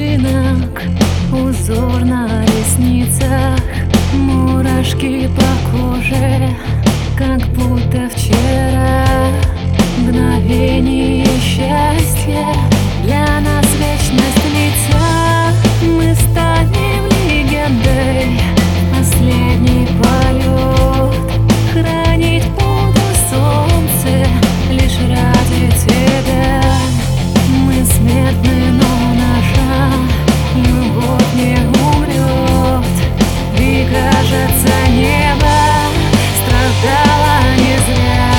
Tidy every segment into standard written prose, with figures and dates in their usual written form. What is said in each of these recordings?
снежинок, узор на ресницах, мурашки по коже, как будто вчера. Мгновение счастья для нас вечность длится. Мы станем легендой, последний полет. Хранить буду солнце лишь ради тебя. Мы смертны, но наша любовь не умрет. И кажется, небо страдало не зря.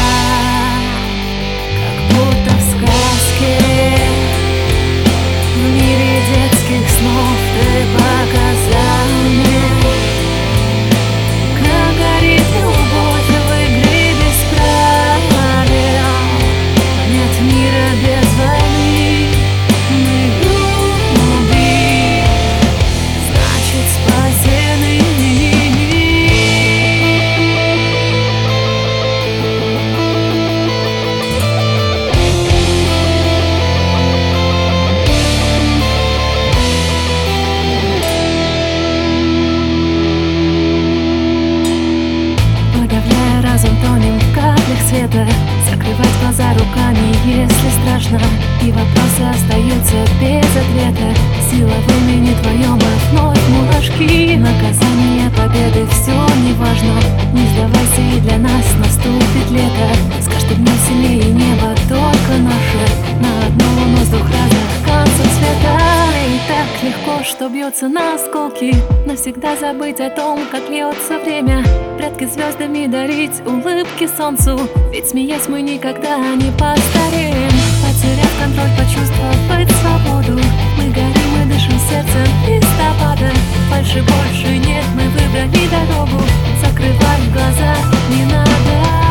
Как будто в сказке, в мире детских снов ты показал мне, как горит любовь в игре без правил. Нет мира без войны, мы любви, значит спасены. Подавляя разум, тонем в каплях света. Закрывать глаза руками, если страшно, и вопросы остаются без ответа. Сила в имени твоем, вновь мурашки. Наказание победы, все неважно. Не сдавайся, и для нас наступит лето. С каждым днем сильнее небо только наше. На одну луну с двух разных концов света. И так легко, что бьется на осколки. Навсегда забыть о том, как льется время. Прятки звездами дарить улыбки солнцу. Ведь смеясь мы никогда не постареем. Потеряв контроль, почувствовать свободу. Мы горим и дышим сердцем листопада. Фальши больше нет, мы выбрали дорогу. Закрывать глаза не надо.